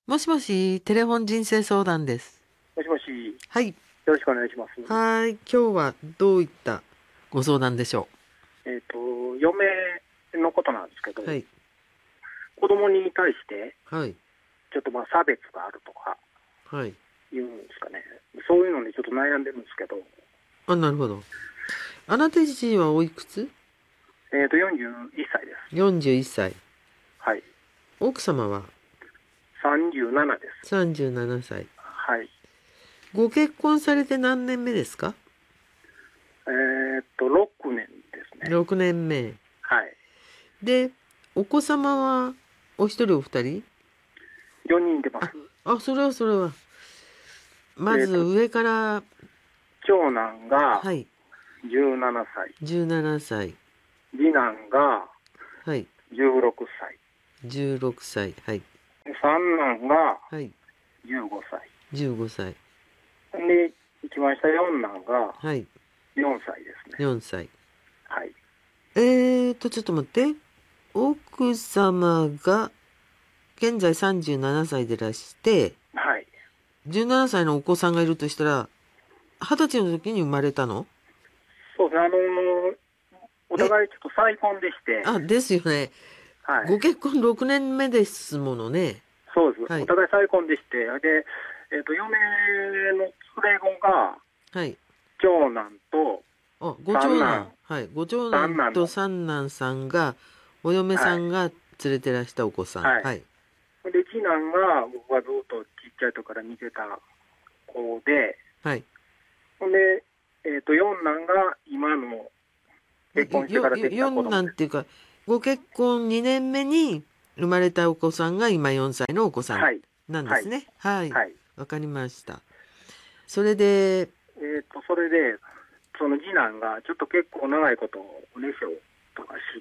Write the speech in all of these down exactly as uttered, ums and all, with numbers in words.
もしもし、テレフォン人生相談です。 もしもし、 はい。 よろしくお願いします。 はい。今日はどういったご相談でしょえっ、と、嫁のことなんですけど、 う。はい。 子供に対して、 はい。 ちょっとまあ差別があるとかはい。 言うんですかね。そういうのにちょっと悩んでるんですけど、 あ、なるほど。あなた自身はおいくつ？ えっ、と、よんじゅういっさいです。 よんじゅういっ 歳。 はい。 奥様はさんじゅうななです。 さんじゅうななさい。 はい。 ご結婚されて何年目ですか？ えっ、と、ろくねんですね。 ろくねんめ。 はい。 で、お子様はお一人お二人？ よにん出ます。 あ、あ、それはそれは。まえっ、と、 ず上から、 長男がはい。 じゅうななさい、 じゅうななさい。 次男がはい。 じゅうろくさい、 じゅうろくさい。はい。 三男がはい。 じゅうごさい。 じゅうごさい。 で、一番下四男がはい。 よんさいですね。 よんさい。 はい。 えーと、ちょっと待って。奥様が現在さんじゅうななさいでいらして、 はい。 じゅうななさいのお子さんがいるとしたら、はたちの時に生まれたの？ そうですね。あのーおえ、 互いちょっと再婚でして、 あ、ですよね。 はい。 ご結婚ろくねんめですものね。 そうです。 はい。 お互い再婚でして、で、えっ、と、嫁の連れ子が、 はい。 長男とあ、ご長男。 三男、 はい。ご長男と三男の、 三男さんが、お嫁はい。 さんが連れてらしたお子さん。 はい。 はい。 で、次男が僕がずっとちっちゃい時から見てた子で、 はい。 ほんで、えっ、と、四男が今の結婚してよ、よ、 からできた子四供です。 男っていうか、ご結婚にねんめに生まれたお子さんが今よんさいのお子さんはい。はい。 なんですね。はい。 はい。 わかりました。それで、 えっ、と、それで、その次男がちょっと結構長いことおねしょとかして、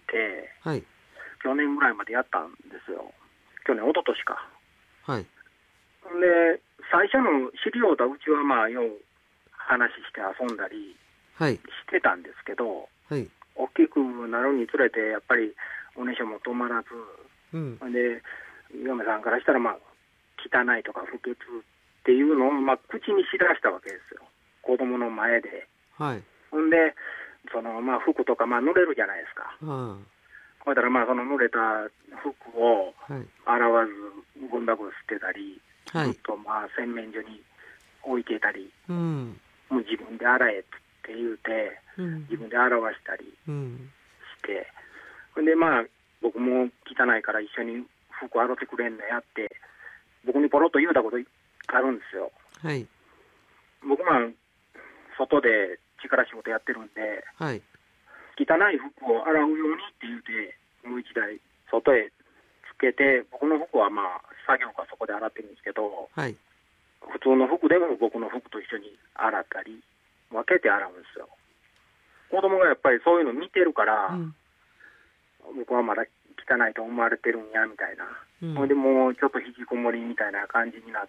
はい。 去年ぐらいまでやったんですよ。去年、一昨年か。 はい。 で、最初の知り合うたうちはまあ、よう話して遊んだりはい。 してたんですけど、 はい。 大きくなるにつれて、やっぱりおねしょも止まらず、 うん。 で、嫁さんからしたら、まあ、汚いとか不潔っていうのを、まあ、口にしだしたわけですよ。子供の前で。 はい。 ほんで、その、まあ、服とか、まあ、濡れるじゃないですか。 はほいだら、まあ、その濡れた服をあ。はい。 洗わず、ゴミ箱に捨てたり、 はい。 ずっと、まあ、洗面所に置いてたり、 うん。 もう自分で洗えって言うて、 うん。 自分で洗わしたりうん。 して、ほんで、まあ、僕も汚いから一緒に服洗ってくれんのやって、僕にポロッと言うたことあるんですよ。 はい。 僕まあ、外で力仕事やってるんで、 はい。 汚い服を洗うようにって言うて、もう一台外へつけて、僕の服はまあ、作業かそこで洗ってるんですけど、 はい。 普通の服でも僕の服と一緒に洗ったり、分けて洗うんですよ。子供がやっぱりそういうの見てるから、 うん。 僕はまだ汚いと思われてるんや、みたいな。 うん。 ほんでもうちょっと引きこもりみたいな感じになって、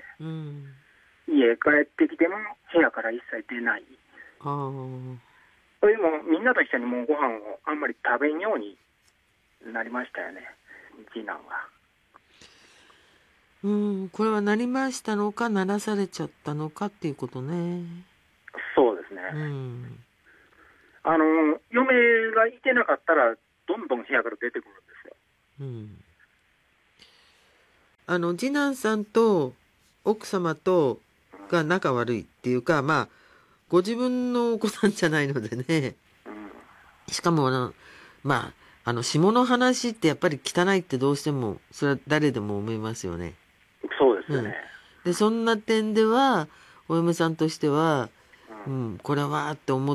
うん。 家帰ってきても部屋から一切出ない。 ああ。 それでもみんなと一緒にもうご飯をあんまり食べんようになりましたよね、次男は。 うん。これはなりましたのか、ならされちゃったのかっていうことね。 そうですね。 うん。 あの、嫁がいてなかったら、どんどん部屋から出てくるんですよ。 うん。あの、次男さんと奥様とが仲悪いっていうか、まあ、ご自分のお子さんじゃないのでね。 うん。うん。 しかも、あの、まあ、あの、下の話ってやっぱり汚いってどうしても、それは誰でも思いますよね。 そうですよね。 うん。で、そんな点では、お嫁さんとしては、 うん。 うん、これはって思って、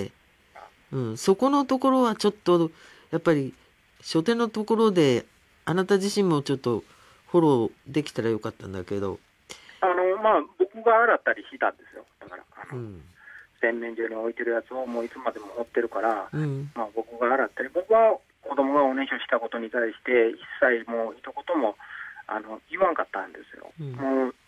うん、そこのところはちょっと、やっぱり、初手のところで、あなた自身もちょっとフォローできたらよかったんだけど、 あの、まあ、僕が洗ったりしたんですよ。だから、あの、 うん、 洗面所に置いてるやつをもういつまでも持ってるから、 うん、 まあ、僕が洗ったり、僕は子供がおねしょしたことに対して、一切もう一言もあの言わんかったんですよ。 うん、 もう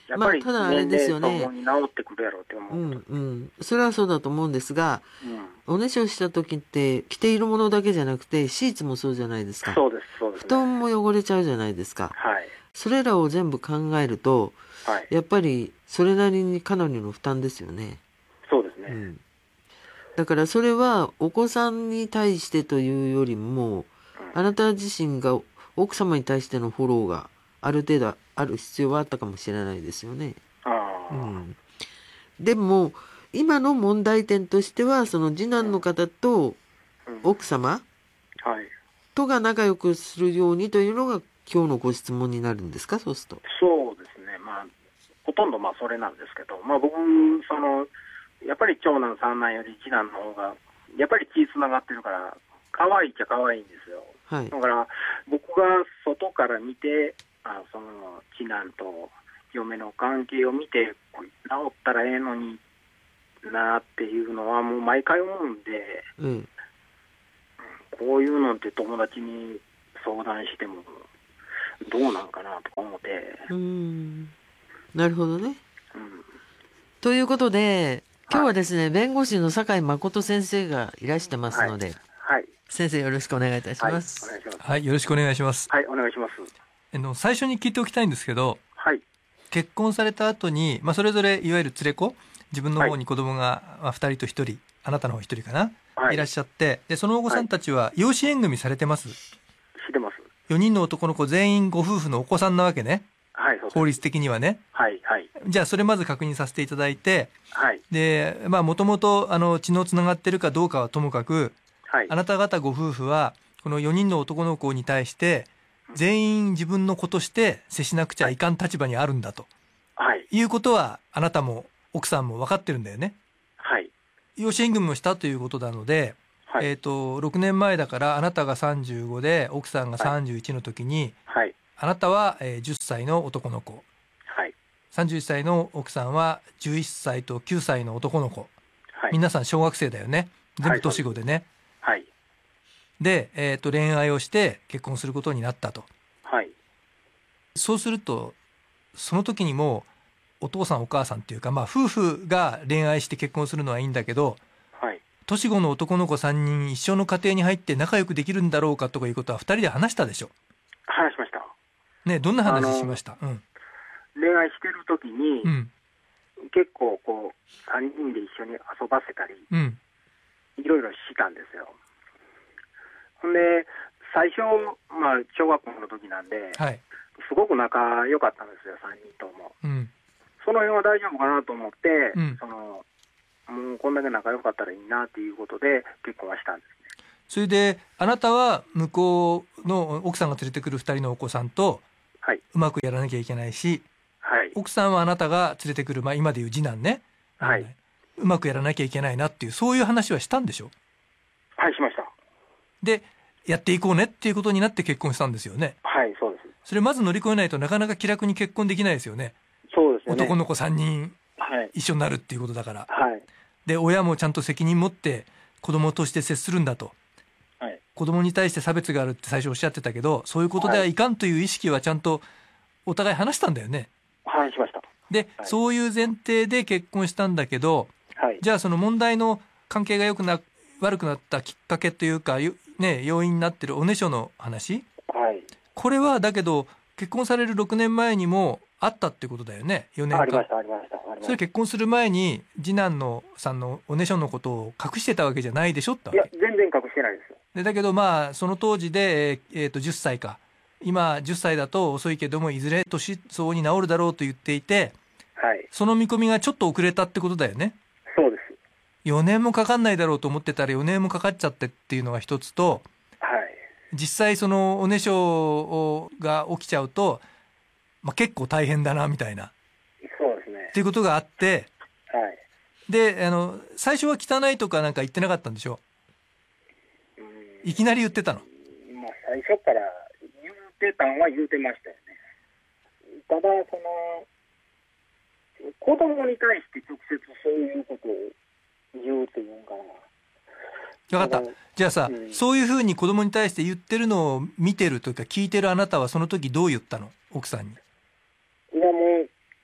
やっぱりまあただあれですよね年齢ともに治ってくるやろうって思う。 うんうん、それはそうだと思うんですが、 うん、 おねしょした時って着ているものだけじゃなくてシーツもそうじゃないですか。 そうですそうです、 布ね、 団も汚れちゃうじゃないですか。 はい、 それらを全部考えると、 はい、 やっぱりそれなりにかなりの負担ですよね。 そうですね、 うん、だからそれはお子さんに対してというよりも、 うん、 あなた自身が奥様に対してのフォローがある程度ある必要はあったかもしれないですよね。 あうん、でも今の問題点としてはその次男の方とあ、うん、 奥様はい、 とが仲良くするようにというのが今日のご質問になるんですか、そうすると。 そうですね、まあ、ほとんどまあそれなんですけど、まあ、僕その、やっぱり長男、三男より次男の方が、やっぱり血つながってるから、可愛いっちゃ可愛いんですよ。 はい。 だから僕が外から見て、あその次男と嫁の関係を見て、治ったらええのになっていうのは、もう毎回思うんで、 うん。 こういうのって友達に相談してもどうなんかなとか思って。 うーん。なるほどね。 うん、 ということで、今日ははいですね、弁護士の酒井誠先生がいらしてますので、 はい、 先生よろしくお願いいたしはい、お願います。 します。 はい、よろしくお願いします。 はい、お願いします。 あの最初に聞いておきたいんですけど、 はい、 結婚された後に、まあ、それぞれいわゆる連れ子、自分の方に子供が、まあ、ふたりとひとり、あなたの方ひとりかな、 はい、 いらっしゃって、でそのお子さんたちは養子縁組されてます。 してます。 よにんの男の子全員ご夫婦のお子さんなわけね。 はい、そうです。 法律的にはね。 はい、はい、 じゃあそれまず確認させていただいて、 はい、 でまあもともとあの血のつながってるかどうかはともかく、 はい、 あなた方ご夫婦はこのよにんの男の子に対して全員自分の子として接しなくちゃいかん立場にあるんだと、 はい、 いうことはあなたも奥さんも分かってるんだよね。 はい、 養子縁組をしたということなので、 はい、 えー、とろくねんまえだからあなたがさんじゅうごで奥さんがさんじゅういちの時に、 はい、 あなたはえーじゅっさいの男の子、 はい、 さんじゅういっさいの奥さんはじゅういっさいときゅうさいの男の子、 はい、 皆さん小学生だよね。全部年子でね。 はい、 で、えー、と恋愛をして結婚することになったと。 はい、 そうするとその時にもうお父さんお母さんっていうか、まあ、夫婦が恋愛して結婚するのはいいんだけど、 はい、 年子の男の子さんにん一緒の家庭に入って仲良くできるんだろうかとかいうことはふたりで話したでしょ。 話しました。 ね、どんな話しました？うん、 恋愛してる時に、 うん、 結構こうさんにんで一緒に遊ばせたり、 うん、 いろいろしたんですよ。ほんで最初、まあ、小学校の時なんで、 はい、 すごく仲良かったんですよ、さんにんとも。 うん、 その辺は大丈夫かなと思って、 うん、 そのもうこんだけ仲良かったらいいなっていうことで結婚はしたんですね。 それであなたは向こうの奥さんが連れてくるふたりのお子さんとはい、 うまくやらなきゃいけないし、 はい、 奥さんはあなたが連れてくる、まあ、今でいう次男ね、 はい、 うまくやらなきゃいけないなっていうそういう話はしたんでしょ。 はい、しました。 でやっていこうねっていうことになって結婚したんですよね。 はい、そうです。 それまず乗り越えないとなかなか気楽に結婚できないですよね。 そうですよね。 男の子さんにんはい、 一緒になるっていうことだから。 はい、 で親もちゃんと責任持って子供として接するんだと、 はい、 子供に対して差別があるって最初おっしゃってたけど、そういうことではいかんという意識はちゃんとお互い話したんだよね。 話しました。 で、 はい、 そういう前提で結婚したんだけど、 はい、 じゃあその問題の関係が良くな悪くなったきっかけというか、ね、要因になってるおねしょの話、 はい、 これはだけど結婚されるろくねんまえにもあったってことだよね。よねんかんありました、ありました。 それ結婚する前に次男のさんのおねしょのことを隠してたわけじゃないでしょってわけ。 いや、全然隠してないですよ。 でだけどまあその当時で、えーえーとじゅっさいか、今じゅっさいだと遅いけどもいずれ年相応に治るだろうと言っていて、 はい、 その見込みがちょっと遅れたってことだよね。 そうです。 よねんもかかんないだろうと思ってたらよねんもかかっちゃってっていうのが一つと、 はい、 実際そのおねしょが起きちゃうと、まあ、結構大変だなみたいなそうですね。 っていうことがあって、 はい、 であの最初は汚いとかなんか言ってなかったんでしょ。 うん、 いきなり言ってたの。 まあ、最初から言うてたんは言うてましたよね。ただその子供に対して直接そういうことを言うっていうんかな。 分かった。じゃあさ、うん、そういうふうに子供に対して言ってるのを見てるというか聞いてるあなたはその時どう言ったの、奥さんに。 いやもう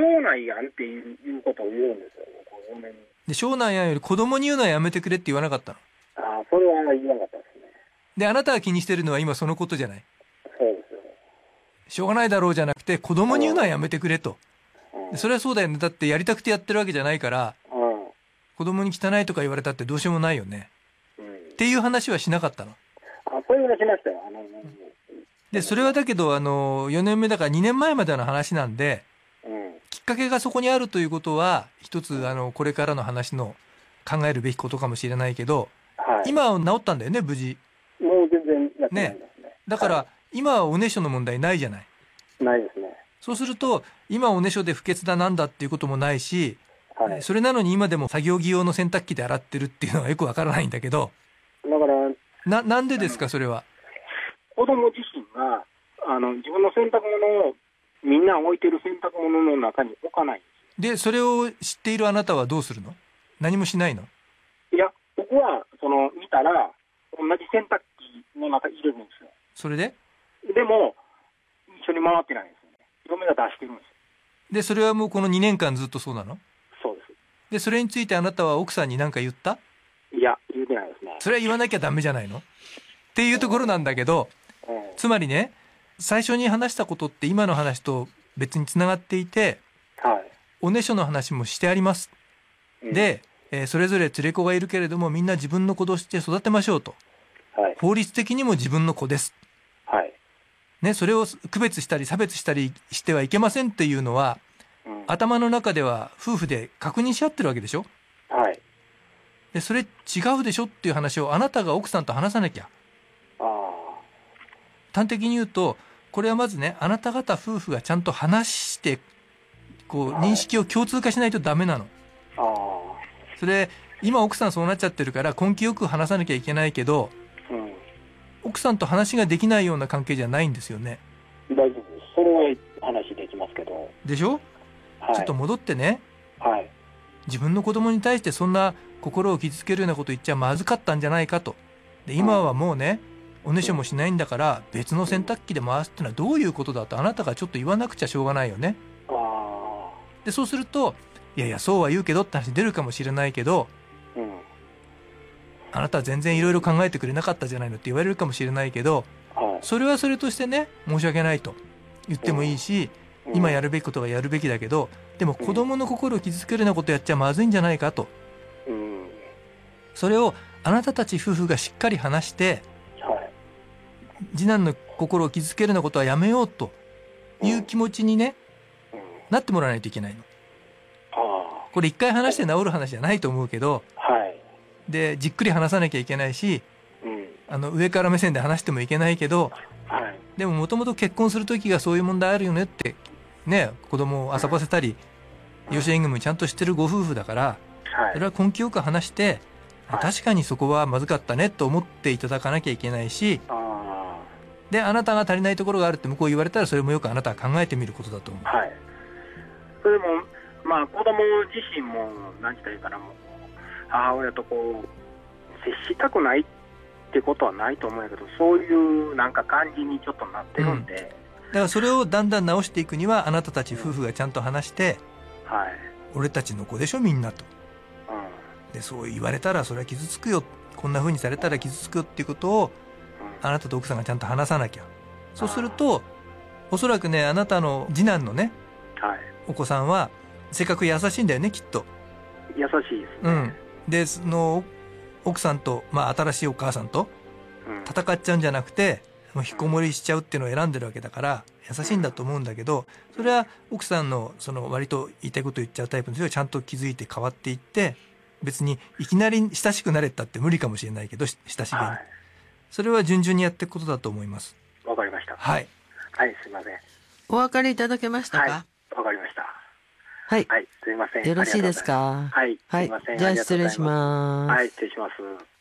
将来やんっていういうことを言うんですよ、こう嫁に。 で将来やんより子供に言うのはやめてくれって言わなかったの？ ああ、それは言わなかったですね。 であなたが気にしてるのは今そのことじゃない。 そうですよ。 しょうがないだろうじゃなくて子供に言うのはやめてくれと。 うんでそれはそうだよね。だってやりたくてやってるわけじゃないからうん子供に汚いとか言われたってどうしようもないよねうんっていう話はしなかったの？ あ、それはしましたよ。あの、 でそれはだけどあのよねんめだからにねんまえまでの話なんで、 うんきっかけがそこにあるということは一つあのこれからの話の考えるべきことかもしれないけど、 はい、 今は治ったんだよね無事。 もう全然やってないですね。 だから、 は今はおねしょの問題ないじゃない。 い、ないですね。 そうすると今おねしょで不潔だなんだっていうこともないし、 はい。 それなのに今でも作業着用の洗濯機で洗ってるっていうのはよくわからないんだけど、 だからななんでですかそれは。 子供自身があの自分の洗濯物をみんな置いてる洗濯物の中に置かないんででそれを知っているあなたはどうするの？何もしないの？ す。いや、僕はその見たら同じ洗濯機の中に入れるんですよ。 それででも一緒に回ってないんですよね。嫁が出してるんですよ。 でそれはもうこのにねんかんずっとそうなの？ そうででそれについてあなたは奥さんに何か言った？ す。いや、言うてないですね。 それは言わなきゃダメじゃないのっていうところなんだけど、 うんつまりね最初に話したことって今の話と別につながっていて、 はい。 おねしょの話もしてあります。 うん、 で、えーそれぞれ連れ子がいるけれどもみんな自分の子として育てましょうと。 はい。 法律的にも自分の子です。 はい。 ね、それを区別したり差別したりしてはいけませんっていうのはうん、 頭の中では夫婦で確認し合ってるわけでしょ。 はい。 でそれ違うでしょっていう話をあなたが奥さんと話さなきゃ。 あ端的に言うとこれはまずねあなた方夫婦がちゃんと話してこう認識を共通化しないとダメなの。 あ。ああ。 それ今奥さんそうなっちゃってるから根気よく話さなきゃいけないけどうん。 奥さんと話ができないような関係じゃないんですよね。 大丈夫です。それは話できますけど。 でしょ、 はい。 ちょっと戻ってねはい。 自分の子供に対してそんな心を傷つけるようなこと言っちゃまずかったんじゃないかと。で今はもうねおねしょもしないんだから別の洗濯機で回すってのはどういうことだとあなたがちょっと言わなくちゃしょうがないよね。 ああ。 でそうするといやいやそうは言うけどって話出るかもしれないけどうん。 あなたは全然いろいろ考えてくれなかったじゃないのって言われるかもしれないけどはい。 それはそれとしてね申し訳ないと言ってもいいしうん、 今やるべきことはやるべきだけどでも子供の心を傷つけるようなことやっちゃまずいんじゃないかと。 うん。 それをあなたたち夫婦がしっかり話してはい。 次男の心を傷つけるようなことはやめようという気持ちにねうん。 なってもらわないといけないの。 あこれ一回話して治る話じゃないと思うけどあ。はい。 でじっくり話さなきゃいけないしうん。 あの上から目線で話してもいけないけどはい。 でももともと結婚する時がそういう問題あるよねってね子供を遊ばせたり養子縁組ちゃんとしてるご夫婦だからはい。 それは根気よく話してはい確かにそこはまずかったねと思っていただかなきゃいけないしあであなたが足りないところがあるって向こう言われたらそれもよくあなたは考えてみることだと思う。 あ。はい。それも、まあ、子供自身も、なんて言ったらいいかな、もう、母親とこう、接したくないってことはないと思うんやけど、そういうなんか感じにちょっとなってるんで、 だからそれをだんだん直していくにはあなたたち夫婦がちゃんと話してはい。 俺たちの子でしょみんなと。 うん。 でそう言われたらそれは傷つくよこんな風にされたら傷つくよっていうことをうん。 あなたと奥さんがちゃんと話さなきゃ。そうするとおそらくねあなたの次男のねはい。 お子さんは性格優しいんだよねきっと。 優しいですね。 うん。でその奥さんと、まあ、新しいお母さんとうん。 戦っちゃうんじゃなくてもう引きこもりしちゃうっていうのを選んでるわけだから優しいんだと思うんだけどそれは奥さんのその割と言いたいこと言っちゃうタイプの人がちゃんと気づいて変わっていって別にいきなり親しくなれたって無理かもしれないけどし親しげに、 はい。 それは順々にやっていくことだと思います。 わかりました。 はいはい、すいません。 お分かりいただけましたはい。 か？ わかりました。 はい、 はい、すいません。 よろしいですか？ はい、 はいすいません。 じゃあ失礼します。 はい、失礼します。